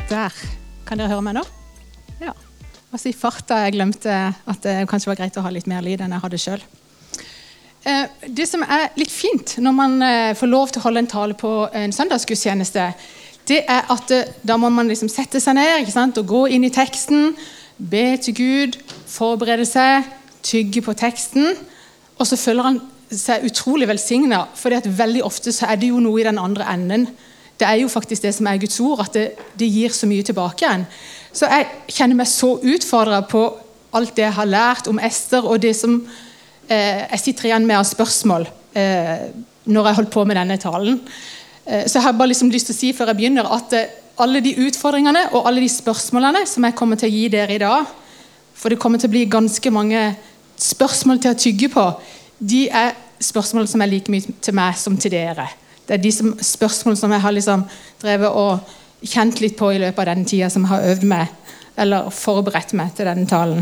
Der. Kan dere høre meg nå? Ja. Altså I farta jeg glemte at det kanskje var greit å ha litt mer lyd enn jeg hadde selv. Det som litt fint når man får lov til å holde en tale på en søndagsgudstjeneste, det at da må man liksom sette seg ned, ikke sant? Og gå inn I teksten, be til Gud, forberede seg, tygge på teksten, og så føler han seg utrolig velsignet, fordi at veldig ofte så det jo noe I den andre enden. Det jo faktisk det som Guds ord, at det gir så mye tilbake igjen. Så jeg kjenner meg så utfordret på alt det jeg har lært om Ester, og det som jeg sitter igjen med av spørsmål når jeg holdt på med denne talen. Så jeg har bare liksom lyst til å si før jeg begynner, at alle de utfordringene og alle de spørsmålene som jeg kommer til å gi dere I dag, for det kommer til å bli ganske mange spørsmål til å tygge på, de spørsmål som like mye til meg som til dere. Det de spørsmål som jeg har liksom drevet og kjent litt på I løpet av den tiden som jeg har øvd meg, eller forberedt meg til denne talen.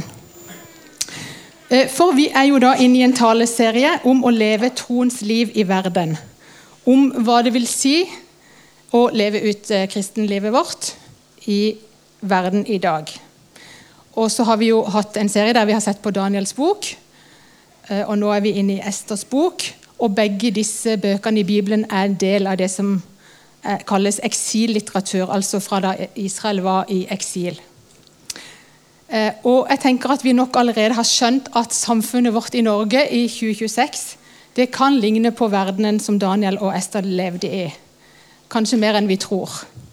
For vi jo da inne I en taleserie om å leve troens liv I verden. Om hva det vil si å leve ut kristenlivet vårt I verden I dag. Og så har vi jo hatt en serie der vi har sett på Daniels bok, og nå vi inne I Esters bok, og begge disse bøkene I Bibelen en del av det som kalles eksillitteratur, altså fra da Israel var I eksil. Og jeg tenker at vi nok allerede har skjønt at samfunnet vårt I Norge I 2026, det kan ligne på verdenen som Daniel og Ester levde I. Kanskje mer enn vi tror.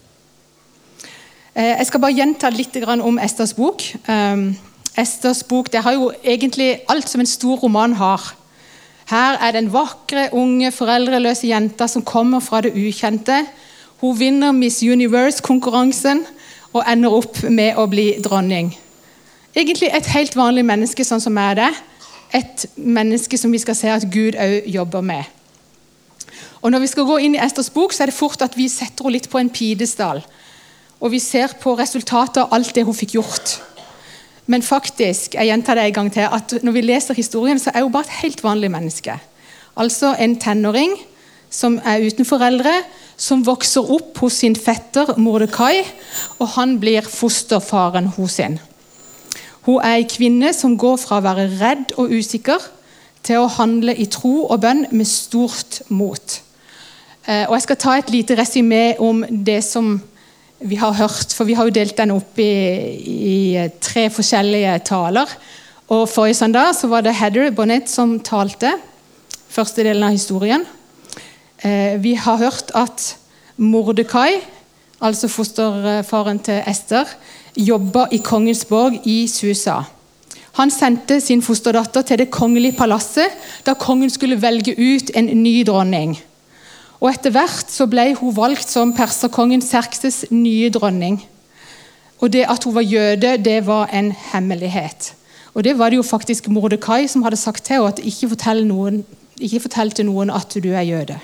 Jeg skal bare gjenta litt om Esters bok. Esters bok, det har jo egentlig alt som en stor roman har. Her den vakre, unge, foreldreløse jenta som kommer fra det ukjente. Hun vinner Miss Universe-konkurransen og ender opp med å bli dronning. Egentlig et helt vanlig menneske sånn som det. Et menneske som vi skal se at Gud også jobber med. Og når vi skal gå inn I Esters bok, så det fort at vi setter henne litt på en pidestall. Og vi ser på resultatet av alt det hun fikk gjort. Men faktisk, jeg gjentar det en gang til, at når vi leser historien, så hun bare et helt vanlig menneske. Altså en tenåring som uten foreldre, som vokser opp hos sin fetter Mordekai, og han blir fosterfaren hos sin. Hun en kvinne som går fra å være redd og usikker til å handle I tro og bønn med stort mot. Og jeg skal ta et lite resymé om det som vi har hørt, for vi har jo delt den opp I 3 forskjellige taler. Og forrige søndag så var det Heather Bonnet som talte, første delen av historien. Vi har hørt at Mordekai, altså fosterfaren til Ester, jobba I kongens borg I Susa. Han sendte sin fosterdatter til det kongelige palasset, da kongen skulle velge ut en ny dronning. Og etter hvert så ble hun valgt som perserkongen Xerxes nye dronning. Og det at hun var jøde, det var en hemmelighet. Og det var det jo faktisk Mordekai som hadde sagt til henne, at ikke fortell til noen at du jøde.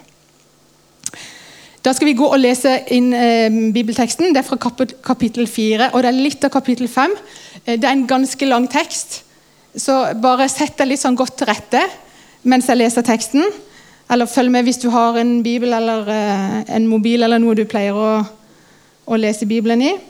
Da skal vi gå og lese inn bibelteksten. Det fra kapittel 4, og det litt av kapittel 5. Det en ganske lang tekst, så bare sett deg litt sånn godt til rette mens jeg leser teksten. Eller følg med hvis du har en bibel eller en mobil eller noe du pleier å lese Bibelen I.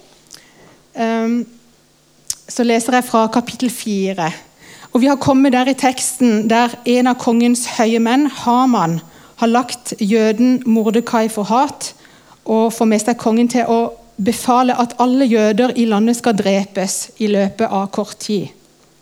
Så leser jeg fra kapittel 4. Og vi har kommet der I teksten der en av kongens høye menn, Haman, har lagt jøden Mordekai for hat og får med seg kongen til å befale at alle jøder I landet skal drepes I løpet av kort tid.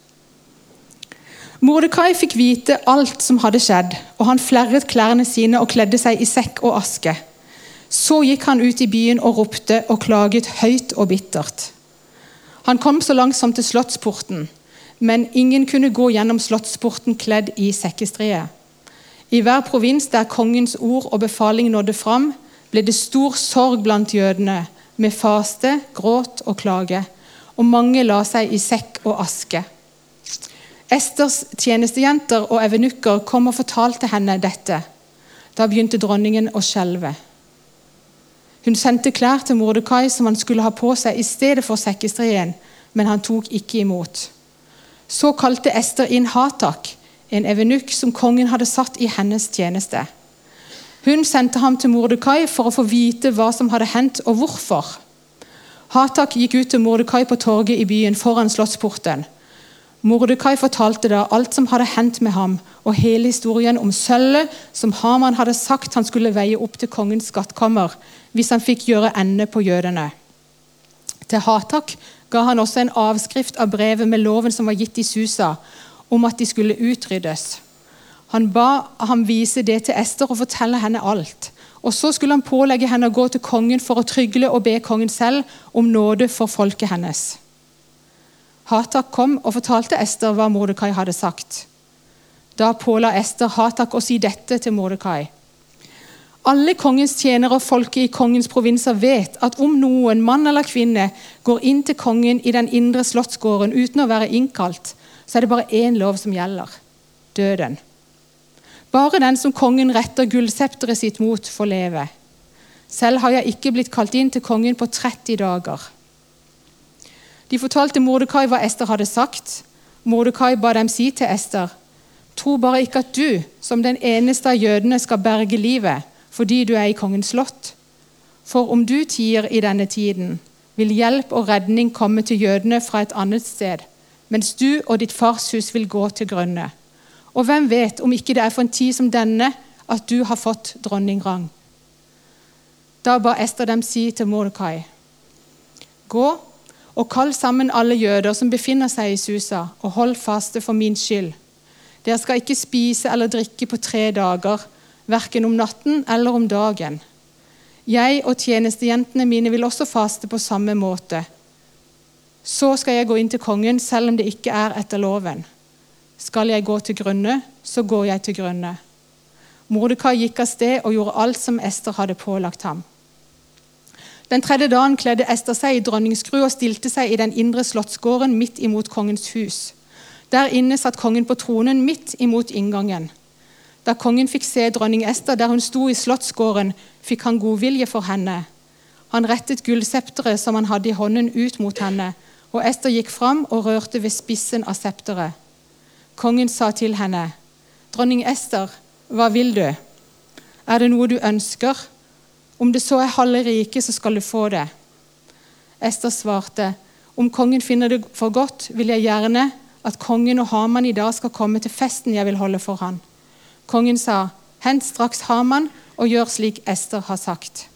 Mordekai fikk vite alt som hadde skjedd, og han flerret klærne sine og kledde seg I sekk og aske. Så gikk han ut I byen og ropte og klaget høyt og bittert. Han kom så langsomt til slottsporten, men ingen kunne gå gjennom slottsporten kledd I sekkestrie. I hver provins der kongens ord og befaling nådde fram, ble det stor sorg blant jødene, med faste, gråt og klage, og mange la seg I sekk og aske. Esters tjenestejenter og evenukker kom og fortalte henne dette. Da begynte dronningen å skjelve. Hun sendte klær til Mordekai som han skulle ha på seg I stedet for sekkestrien, men han tok ikke imot. Så kalte Ester inn Hatak, en evenukk som kongen hadde satt I hennes tjeneste. Hun sendte ham til Mordekai for å få vite hva som hadde hendt og hvorfor. Hatak gikk ut til Mordekai på torget i byen foran slottsporten. Mordekai fortalte da alt som hadde hendt med ham, og hele historien om sølvet som Haman hadde sagt han skulle veie opp til kongens skattkammer, hvis han fikk gjøre ende på jødene. Til Hatak ga han også en avskrift av brevet med loven som var gitt i Susa, om at de skulle utryddes. Han ba ham vise det til Ester og fortelle henne alt. Og så skulle han pålegge henne å gå til kongen for å trygle og be kongen selv om nåde for folket hennes. Hatak kom og fortalte Ester hva Mordekai hadde sagt. Da påla Ester Hatak å si dette til Mordekai. Alle kongens tjenere og folket i kongens provinser vet at om noen mann eller kvinne går inn til kongen i den indre slottsgården uten å være innkalt, så er det bare én lov som gjelder: døden. Bare den som kongen retter gullsepteret sitt mot får leve. Selv har jeg ikke blitt kalt inn til kongen på 30 dager. De fortalte Mordekai hva Ester hadde sagt. Mordekai ba dem si til Ester: tro bare ikke at du, som den eneste av jødene, skal berge livet, fordi du er i kongens slott. For om du tier i denne tiden, vil hjelp og redning komme til jødene fra et annet sted, mens du og ditt fars hus vil gå til grunne. Og hvem vet om ikke det er for en tid som denne at du har fått dronningrang. Da ba Ester dem si til Mordekai: gå og kall sammen alle jøder som befinner seg i Susa, og hold faste for min skyld. Dere skal ikke spise eller drikke på 3 dager, hverken om natten eller om dagen. Jeg og tjenestejentene mine vil også faste på samme måte. Så skal jeg gå inn til kongen, selv om det ikke er etter loven. Skal jeg gå til grunne, så går jeg til grunne. Mordekai gikk av sted og gjorde alt som Ester hadde pålagt ham. Den 3. dagen kledde Ester seg i dronningsskru og stilte seg i den indre slottsgården midt imot kongens hus. Der inne satt kongen på tronen midt imot inngangen. Da kongen fikk se dronning Ester der hun sto i slottsgården, fikk han godvilje for henne. Han rettet gullsepteret som han hadde i hånden ut mot henne, og Ester gikk fram og rørte ved spissen av septeret. Kongen sa til henne: dronning Ester, hva vil du? Er det noe du ønsker? Om det så er halve riket, så skal du få det. Ester svarte: om kongen finner det for godt, vil jeg gjerne at kongen og Haman i dag skal komme til festen jeg vil holde for han. Kongen sa: hent straks Haman og gjør slik Ester har sagt.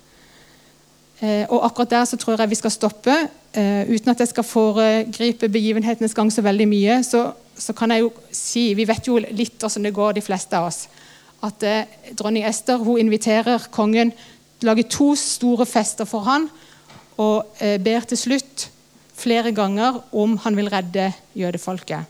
Og akkurat der så tror jeg vi skal stoppe, uten at jeg skal foregripe begivenhetenes gang så veldig mye, så kan jeg jo si, vi vet jo litt hvordan det går de fleste av oss, at dronning Ester, hun inviterer kongen, lager 2 store fester for han, og ber til slutt flere ganger om han vil redde jødefolket.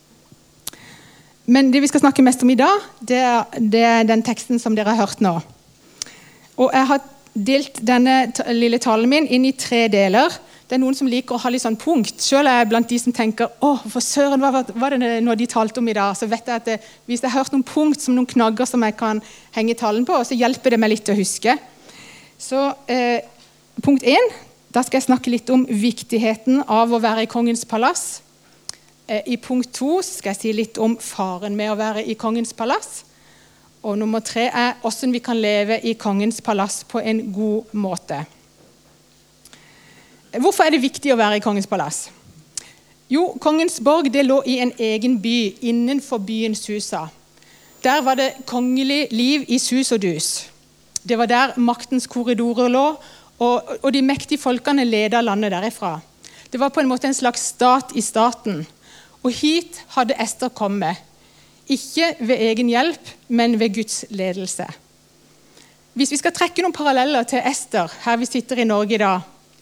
Men det vi skal snakke mest om i dag, det er den teksten som dere har hørt nå. Og jeg har delt denne lille talen min inn i 3 deler. Det er noen som liker å ha litt sånn punkt. Selv er jeg blant de som tenker, for søren, hva var det når de talte om i dag? Så vet jeg at hvis jeg har hørt noen punkt som noen knagger som jeg kan henge talen på, så hjelper det meg litt å huske. Så punkt 1, da skal jeg snakke litt om viktigheten av å være i kongens palass. I punkt 2 skal jeg si litt om faren med å være i kongens palass. Og nummer 3 er hvordan vi kan leve i kongens palass på en god måte. Hvorfor er det viktig å være i kongens palass? Jo, kongens borg det lå i en egen by innenfor byen Susa. Der var det kongelig liv i sus og dus. Det var der maktens korridorer lå, og de mektige folkene ledet landet derifra. Det var på en måte en slags stat i staten. Og hit hadde Ester kommet. Ikke ved egen hjelp, men ved Guds ledelse. Hvis vi skal trekke noen paralleller til Ester, her vi sitter i Norge i dag,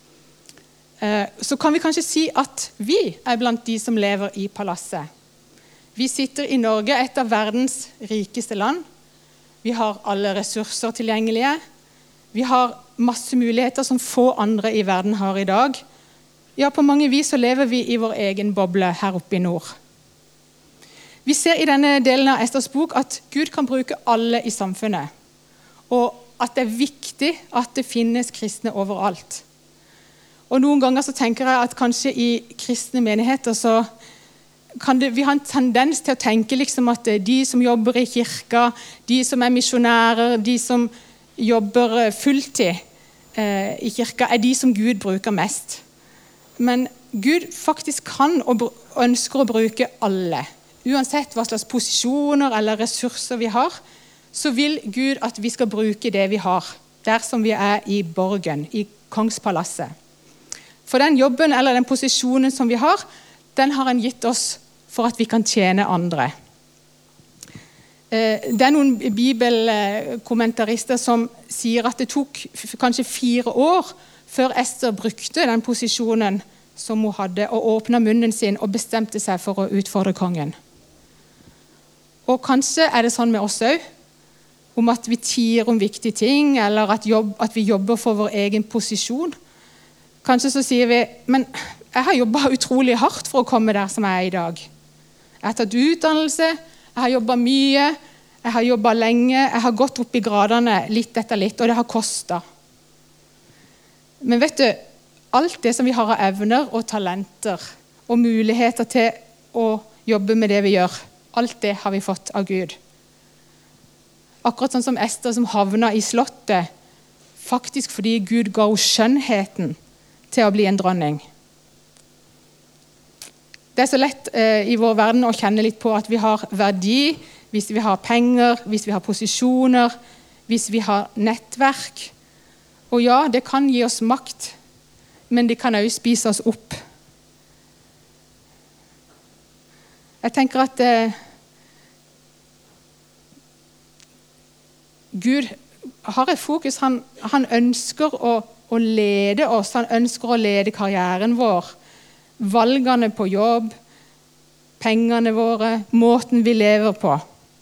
så kan vi kanskje si at vi er blant de som lever i palasset. Vi sitter i Norge, et av verdens rikeste land. Vi har alle ressurser tilgjengelige. Vi har masse muligheter som få andre i verden har i dag. Ja, på mange vis så lever vi i vår egen boble her oppe i nord. Vi ser i denne delen av Esters bok at Gud kan bruke alle i samfunnet, og at det er viktig at det finnes kristne overalt. Og noen ganger så tenker jeg at kanskje i kristne menigheter så kan vi ha en tendens til å tenke liksom at de som jobber i kirka, de som er misjonærer, de som jobber fulltid, i kirka de som Gud bruker mest. Men Gud faktisk kan og ønsker å bruke alle. Uansett hva slags posisjoner eller ressurser vi har, så vil Gud at vi skal bruke det vi har, der som vi i borgen, i kongspalasset. For den jobben eller den posisjonen som vi har, den har han gitt oss for at vi kan tjene andre. Det noen bibelkommentarister som sier at det tok kanskje 4 år før Ester brukte den posisjonen som hun hadde, og åpnet munnen sin og bestemte seg for å utfordre kongen. Og kanskje det sånn med oss også, om at vi tier om viktige ting, eller at vi jobber for vår egen posisjon. Kanskje så sier vi, men jeg har jobbet utrolig hardt for å komme der som jeg i dag. Jeg har tatt utdannelse, jeg har jobbet mye, jeg har jobbet lenge, jeg har gått opp i gradene litt etter litt, og det har kostet. Men vet du, alt det som vi har av evner og talenter, og muligheter til å jobbe med det vi gjør, alt det har vi fått av Gud. Akkurat sånn som Ester som havnet i slottet, faktisk fordi Gud ga henne skjønnheten til å bli en dronning. Det så lett i vår verden å kjenne litt på at vi har verdi, hvis vi har penger, hvis vi har posisjoner, hvis vi har nettverk. Og ja, det kan gi oss makt, men det kan også spise oss opp. Jeg tenker at Gud har et fokus, han ønsker å lede oss, han ønsker å lede karrieren vår, valgene på jobb, pengene våre, måten vi lever på.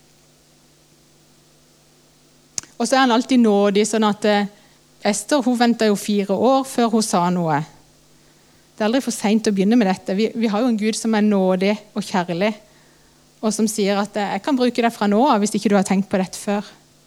Og så han alltid nådig, sånn at Ester hun ventet jo 4 år før hun sa noe. Det aldri for sent å begynne med dette. Vi har jo en Gud som nådig og kjærlig, og som sier at jeg kan bruke det fra nå av hvis ikke du har tenkt på dette før.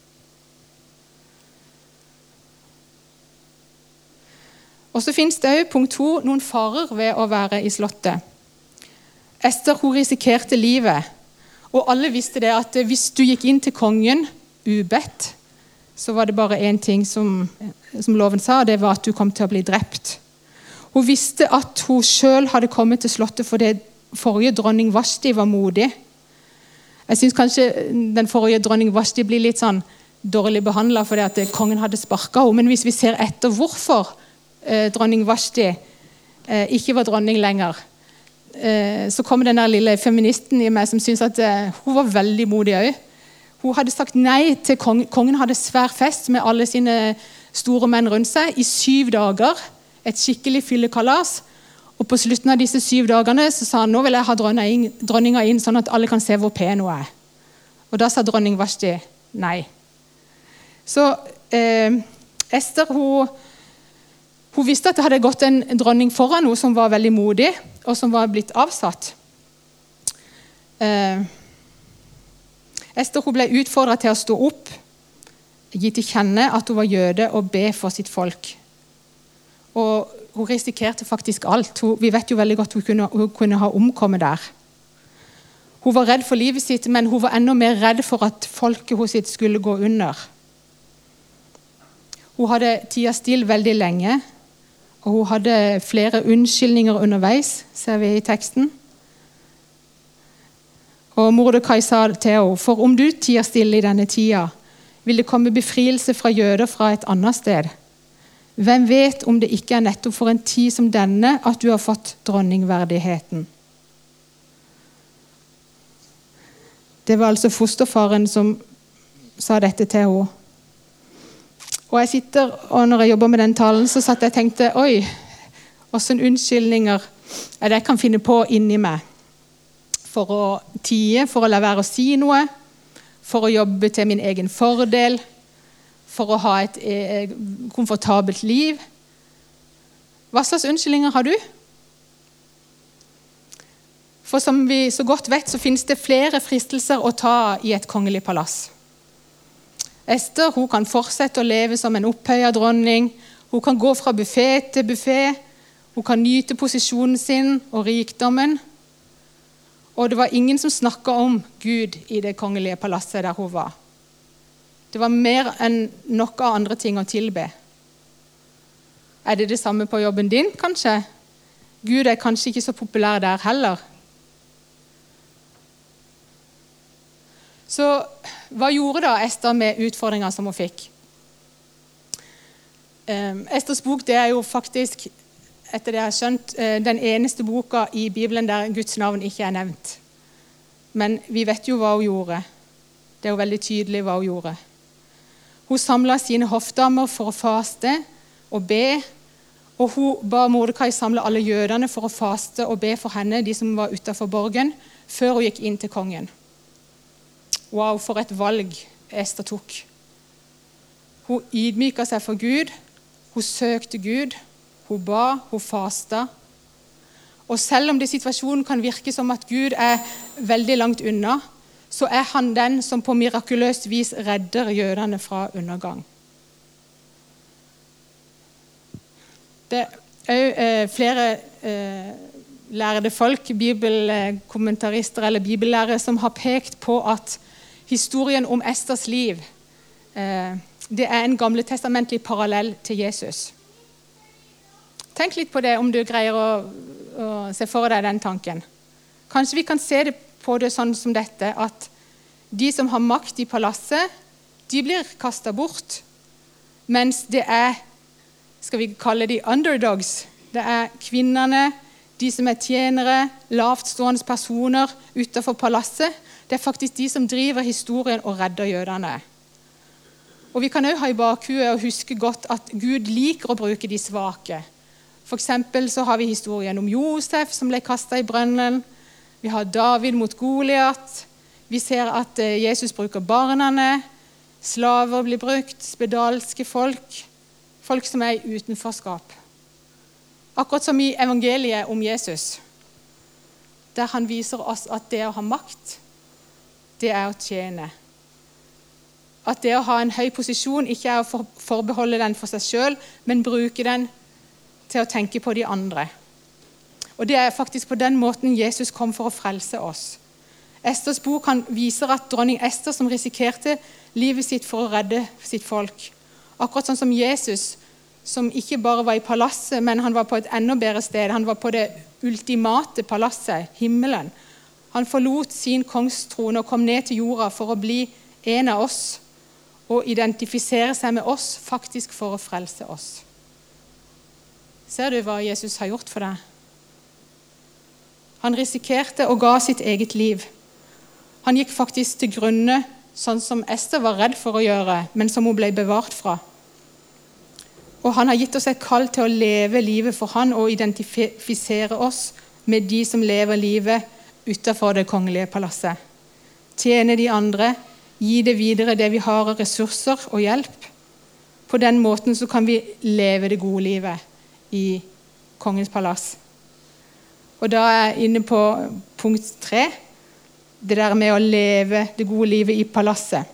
Og så finnes det jo punkt 2 noen farer ved å være i slottet. Ester hun risikerte livet, og alle visste det at hvis du gikk inn til kongen ubedt, så var det bare en ting som loven sa, det var at du kom til å bli drept. Hun visste at hun selv hadde kommet til slottet fordi forrige dronning Vashti var modig. Jeg synes kanskje den forrige dronning Vashti blir litt sånn dårlig behandlet fordi at kongen hadde sparket henne, men hvis vi ser etter hvorfor dronning Vashti ikke var dronning lenger, så kommer den der lille feministen i meg som synes at hun var veldig modig også. Hun hadde sagt nei til kongen. Kongen hadde svær fest med alle sine store menn rundt seg i 7 dager, et skikkelig fyllekalas, og på slutten av disse 7 dagene så sa han, nå vil jeg ha dronninga inn sånn at alle kan se hvor pen hun er. Og da sa dronning Vashti nei. Så Ester, hun visste at det hadde gått en dronning foran henne som var veldig modig, og som var blitt avsatt. Ester hun ble utfordret til å stå opp, gi til kjenne at hun var jøde og be for sitt folk. Og hun risikerte faktisk alt. Vi vet jo veldig godt hun kunne ha omkommet der. Hun var redd for livet sitt, men hun var enda mer redd for at folket hos sitt skulle gå under. Hun hadde tiet stille veldig lenge, og hun hadde flere unnskyldninger underveis, ser vi i teksten. Og Mordekai sa til henne, for om du tier stille i denne tida, vil det komme befrielse fra jøder fra et annet sted. Hvem vet om det ikke nettopp for en tid som denne at du har fått dronningverdigheten? Det var altså fosterfaren som sa dette til henne. Og jeg sitter, og når jeg jobber med den talen, så satt jeg og tenkte, oi, hvordan unnskyldninger det jeg kan finne på inni meg. For å tie, for å la være å si noe, for å jobbe til min egen fordel, for å ha et komfortabelt liv. Hva slags unnskyldninger har du? For som vi så godt vet, så finnes det flere fristelser å ta i et kongelig palass. Ester, hun kan fortsette å leve som en opphøyet dronning, hun kan gå fra buffé til buffé, hun kan nyte posisjonen sin og rikdommen, og det var ingen som snakket om Gud i det kongelige palasset der hun var. Det var mer enn noe andre ting å tilbe. Er det samme på jobben din, kanskje? Gud er kanskje ikke så populær der heller. Så hva gjorde da Ester med utfordringen som hun fikk? Esters bok det er jo faktisk, etter det jeg har skjønt, den eneste boka i Bibelen der Guds navn ikke er nevnt. Men vi vet jo hva hun gjorde. Det er jo veldig tydelig hva hun gjorde. Hun samlet sine hoffdamer for å faste og be, og hun ba Mordekai samle alle jødene for å faste og be for henne, de som var utenfor borgen, før hun gikk inn til kongen. Wow, for et valg Ester tok. Hun ydmyket seg for Gud, hun søkte Gud, hun ba, hun fastet. Og selv om det i situasjonen kan virke som at Gud er veldig langt unna, så er han den som på mirakuløst vis redder jødene fra undergang. Det er flere lærde folk, bibelkommentarister eller bibellærere, som har pekt på at historien om Esters liv det er en gamletestamentlig parallell til Jesus. Tenk litt på det, om du greier å se for deg den tanken. Kanskje vi kan se det på det sånn som dette, at de som har makt i palasset, de blir kastet bort, mens det er, skal vi kalle de underdogs, det er kvinnene, de som er tjenere, lavtstående personer utenfor palasset, det er faktisk de som driver historien og redder jødene. Og vi kan også ha i bakhuet og huske godt at Gud liker å bruke de svake. For eksempel så har vi historien om Josef som ble kastet i brønnen. Vi har David mot Goliat. Vi ser at Jesus bruker barnene. Slaver blir brukt, spedalske folk. Folk som er i utenforskap. Akkurat som i evangeliet om Jesus. Der han viser oss at det å ha makt, det er å tjene. At det å ha en høy posisjon ikke er å forbeholde den for seg selv, men bruke den til å tenke på de andre. Og det er faktisk på den måten Jesus kom for å frelse oss. Esters bok viser at dronning Ester som risikerte livet sitt for å redde sitt folk. Akkurat sånn som Jesus, som ikke bare var i palasset, men han var på et enda bedre sted. Han var på det ultimate palasset, himmelen. Han forlot sin kongstrone og kom ned til jorda for å bli en av oss, og identifisere seg med oss, faktisk for å frelse oss. Ser du hva Jesus har gjort for deg? Han risikerte og ga sitt eget liv. Han gikk faktisk til grunne, sånn som Ester var redd for å gjøre, men som hun ble bevart fra. Og han har gitt oss et kall til å leve livet for han, og identifisere oss med de som lever livet utenfor det kongelige palasset. Tjene de andre, gi det videre det vi har av ressurser og hjelp. På den måten så kan vi leve det gode livet i kongens palass. Og da er jeg inne på punkt 3, det der med å leve det gode livet i palasset.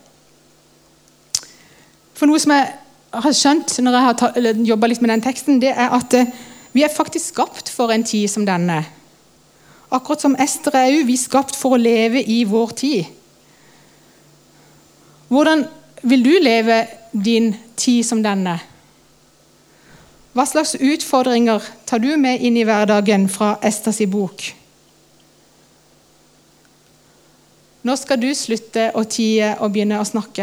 For noe som jeg har skjønt når jeg har jobbet litt med den teksten, det er at vi er faktisk skapt for en tid som denne. Akkurat som Ester er jo vi skapt for å leve i vår tid. Hvordan vil du leve din tid som denne? Hva slags utfordringer tar du med inn i hverdagen fra Esters bok? Når skal du slutte å tie og begynne å snakke?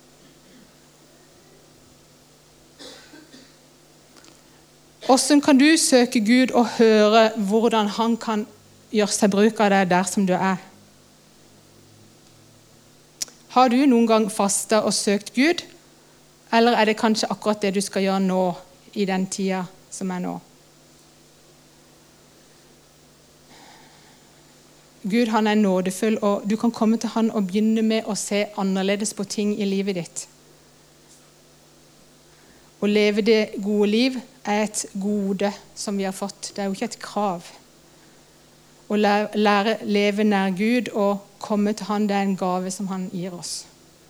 Hvordan kan du søke Gud og høre hvordan han kan gjøre seg bruk av deg der som du er? Har du noen gang fastet og søkt Gud, eller er det kanskje akkurat det du skal gjøre nå, i den tida som er nå? Gud, han er nådefull, og du kan komme til han og begynne med å se annerledes på ting i livet ditt. Å leve det gode liv er et gode som vi har fått. Det er jo ikke et krav. Å lære leve nær Gud og komme til han, det er en gave som han gir oss.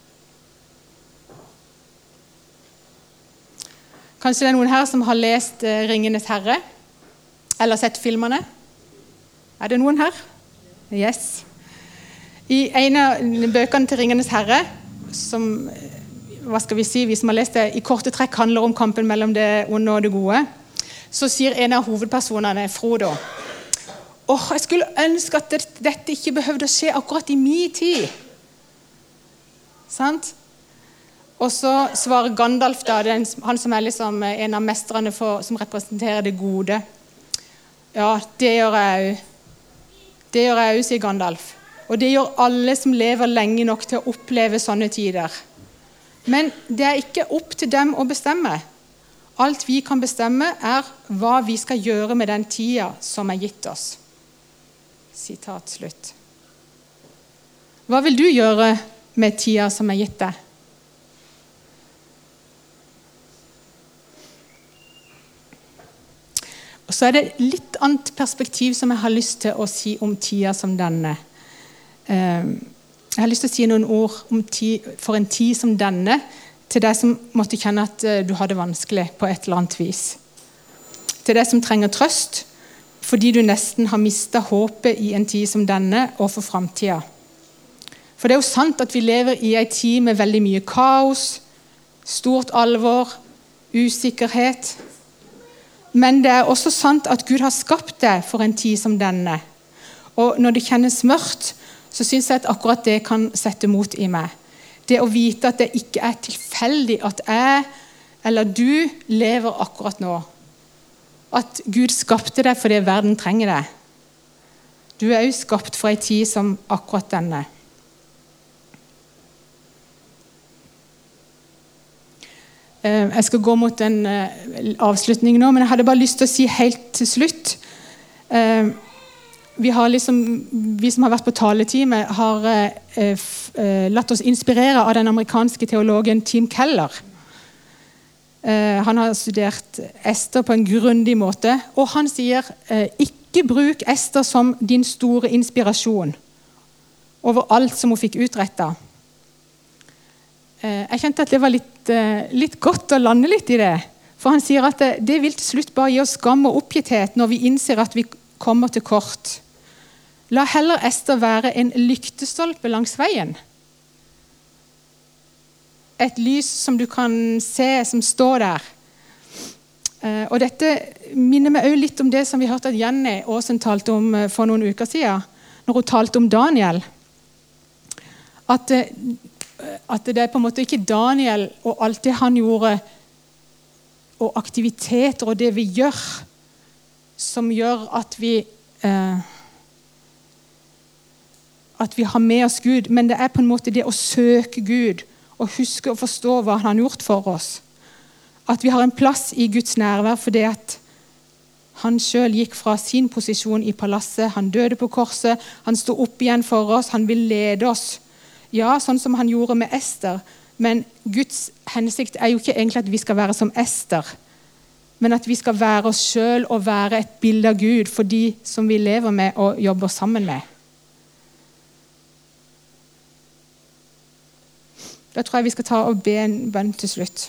Kanskje det er noen her som har lest Ringenes herre, eller sett filmene? Er det noen her? Yes. I en av bøkene til Ringenes herre, som, hva skal vi si, vi som har lest det, i korte trekk handler om kampen mellom det onde og det gode, så sier en av hovedpersonene, Frodo, jeg skulle ønske at dette ikke behøvde å skje akkurat i min tid. Sant? Og så svarer Gandalf, da, han som er liksom en av mestrene som representerer det gode. Ja, det gjør jeg jo. Det gjør jeg jo, sier Gandalf. Og det gjør alle som lever lenge nok til å oppleve sånne tider. Men det er ikke opp til dem å bestemme. Alt vi kan bestemme er hva vi skal gjøre med den tida som er gitt oss. Sitat slutt. Hva vil du gjøre med tida som er gitt deg? Og så er det litt annet perspektiv som jeg har lyst til å si om tida som denne. Jeg har lyst til å si noen ord for en tid som denne, til deg som måtte kjenne at du har det vanskelig på et eller annet vis. Til deg som trenger trøst, fordi du nesten har mistet håpet i en tid som denne og for fremtiden. For det er jo sant at vi lever i en tid med veldig mye kaos, stort alvor, usikkerhet. Men det er også sant at Gud har skapt deg for en tid som denne. Og når det kjennes mørkt, så synes jeg at akkurat det kan sette mot i meg. Det å vite at det ikke er tilfeldig at jeg eller du lever akkurat nå. At Gud skapte deg fordi verden trenger deg. Du er jo skapt for en tid som akkurat denne. Jeg skal gå mot en avslutning nå, men jeg hadde bare lyst til å si helt til slutt. Vi som har vært på taletime, har latt oss inspirere av den amerikanske teologen Tim Keller. Han har studert Ester på en grundig måte, og han sier ikke bruk Ester som din store inspirasjon over alt som hun fikk utrettet. Jeg kjente at det var litt godt å lande litt i det, for han sier at det vil til slutt bare gi oss skam og oppgitthet når vi innser at vi kommer til kort. La heller Ester være en lyktestolpe langs veien. Et lys som du kan se, som står der. Og dette minner meg også litt om det som vi hørte at Jenny Aasen talte om for noen uker siden, når hun talte om Daniel. At det er på en måte ikke Daniel og alt det han gjorde, og aktiviteter og det vi gjør, som gjør at vi har med oss Gud, men det er på en måte det å søke Gud, og huske å forstå hva han har gjort for oss. At vi har en plass i Guds nærvær fordi at han selv gikk fra sin posisjon i palasset, han døde på korset, han stod opp igjen for oss, han vil lede oss. Ja, sånn som han gjorde med Ester, men Guds hensikt er jo ikke egentlig at vi skal være som Ester, men at vi skal være oss selv og være et bilde av Gud for de som vi lever med og jobber sammen med. Da tror jeg vi skal ta og be en bønn til slutt.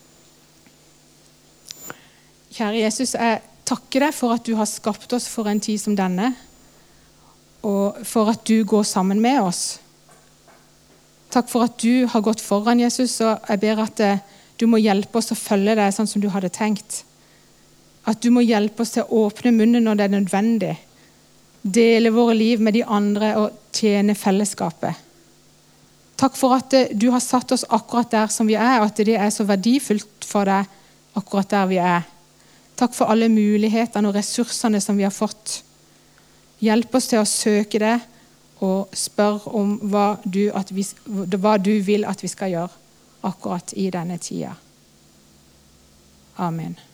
Kjære Jesus, jeg takker deg for at du har skapt oss for en tid som denne, og for at du går sammen med oss. Takk for at du har gått foran, Jesus, og jeg ber at du må hjelpe oss å følge deg sånn som du hadde tenkt. At du må hjelpe oss til å åpne munnen når det er nødvendig. Dele våre liv med de andre og tjene fellesskapet. Takk for at du har satt oss akkurat der som vi er, og at det er så verdifullt for deg akkurat der vi er. Takk for alle mulighetene og ressursene som vi har fått. Hjelp oss til å søke det og spørre om hva du vil at vi skal gjøre akkurat i denne tida. Amen.